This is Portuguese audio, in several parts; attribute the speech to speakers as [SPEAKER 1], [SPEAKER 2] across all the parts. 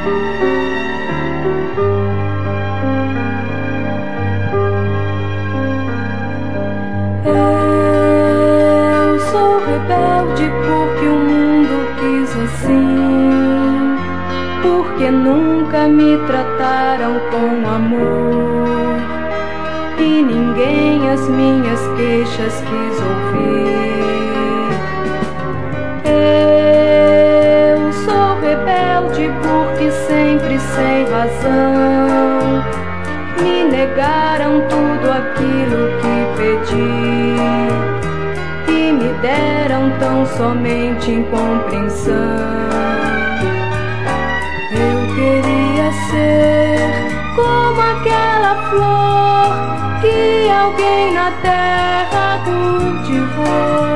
[SPEAKER 1] Eu sou rebelde porque o mundo quis assim, porque nunca me trataram com amor e ninguém as minhas queixas quis ouvir. Eu sou rebelde porque sempre sem razão me negaram tudo aquilo que pedi e me deram tão somente incompreensão. Eu queria ser como aquela flor que alguém na terra cultivou.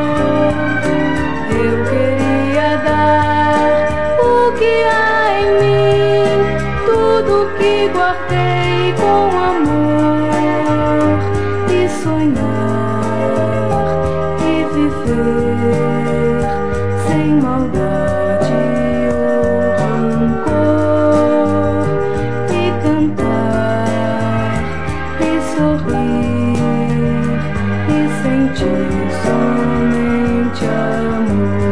[SPEAKER 1] Eu queria dar o que há em mim, tudo que guardei com amor, e sonhar e viver sem maldade ou rancor, e cantar e sorrir e sentir somente amor.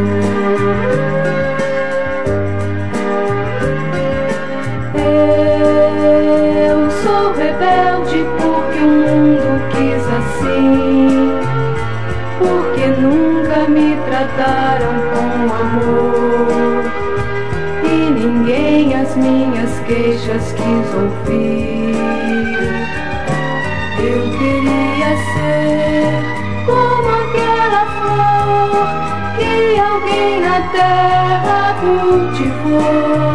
[SPEAKER 1] Eu sou rebelde porque o mundo quis assim, porque nunca me trataram com amor e ninguém as minhas queixas quis ouvir. Eu queria ser como aquela flor que alguém na terra cultivou.